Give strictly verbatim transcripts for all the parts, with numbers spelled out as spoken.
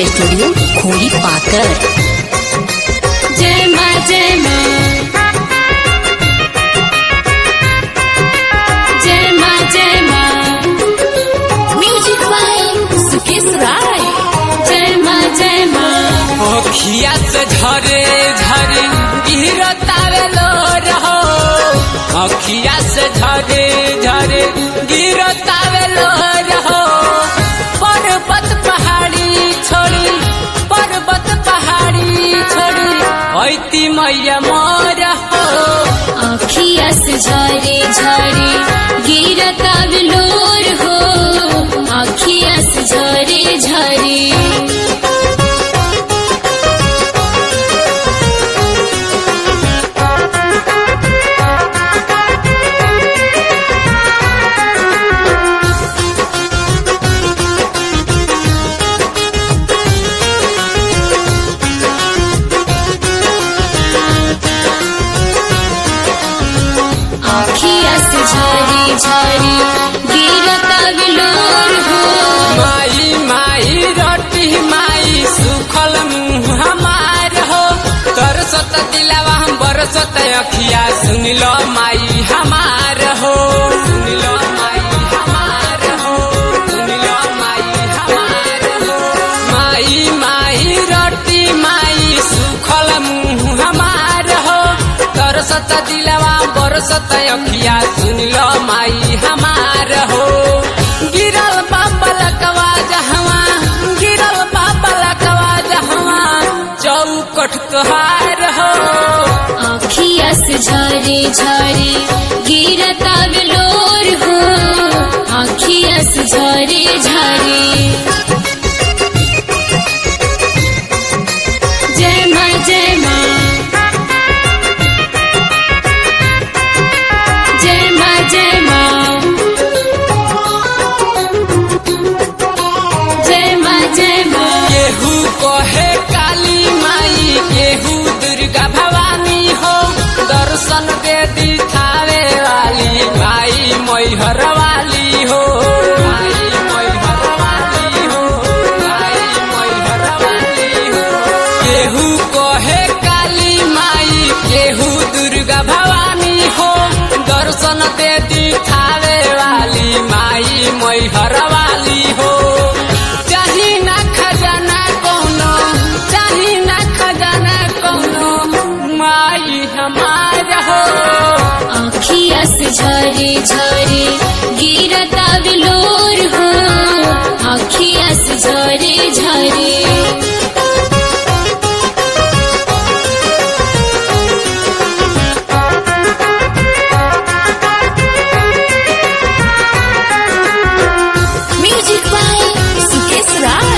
Recording studio खोरी पाकर। जय माँ जय माँ जय माँ जय माँ म्यूजिक बाय सुकेश राय। जय माँ जय माँ अखिया से झरे झरे गिरतावे लो रहो, अखिया से झरे झरे गिरतावे लो रहो। पर्वत पहाड़ी छोड़ी पर्वत पहाड़ी छोड़ी ऐती मैया मोर हो। अखिया से झरे झरे गिरतावे लोर हो, अखिया से झरे झरे। अखिया से झरी झरी गिरतावे लोर हो। माई माई रोटी माई सुखल मुँह हमार हो। तरसत दिलवा हम बरसत अखिया सुन लो माई हमार हो। सुन लो माई हमार हो, सुन लो माई हमार हो। माई माई रोटी माई सुखल मुँह हमार हो। तरसत दिलवा बरसत अखिया सुन लो माई हमार हो। गिरल बाबलकवा जहवा गिरल बाबलकवा जहवा चौकट कहार हो। अखिया से झरे झरे गिरतावे लोर हो, अखिया से झरे झरे। जय माँ जय माँ जय माँ जय माँ जय माँ जय माँ। केहू कहे काली माई केहू दुर्गा भवानी हो। दर्शन दे दिखावे वाली माई मैहर वाली हो। माई मैहर वाली हो, माई मैहर वाली हो। केहू कहे काली माई केहू दुर्गा भवानी हो। दर्शन दे दिखावे वाली माई मैहर वाली हो। चाही ना खजाना कौनो, चाही ना खजाना कौनो माई हमार हो। अखिया से झरे झरे गिरतावे लोर हो, अखिया से झरे झरे। Music by Sukesh Rai.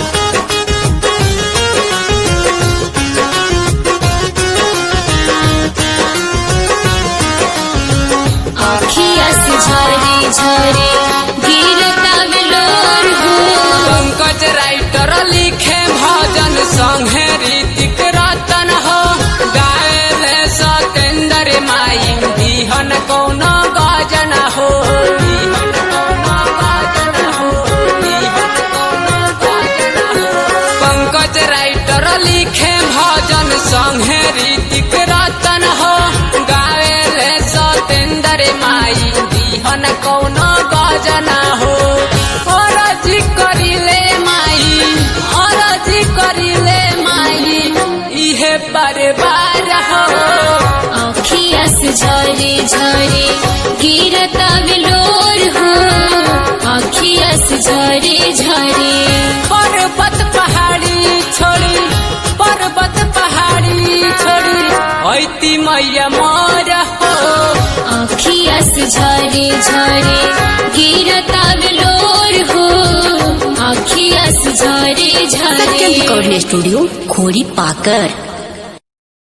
अखिया से झरे झरे गिरतावे लोर हो। पंकज राइटर लिखे भजन संगे ऋतिक रतन हो। गायले सतेंद्र माई बिहन कौनो गजन हो। बिहन कौनो गजन हो, बिहन कौनो गजन हो। पंकज राइटर लिखे भजन संगे ऋतिक रतन हो। गायले सतेंद्र माई बिहन कौनो गजन हो। अरजी करिले माई अरजी करिले माई इहे बारे बार हो। अखिया से झरे झरे गिरतावे लोर हो, अखिया से झरे झरे। पर्वत पहाड़ी छोड़ी पर्वत पहाड़ी छोड़ी ऐती मैया मोर हो। अखिया से झरे झरे गिरतावे लोर हो, अखिया से झरे झरे। रिकॉर्डिंग स्टूडियो खोरी पाकर।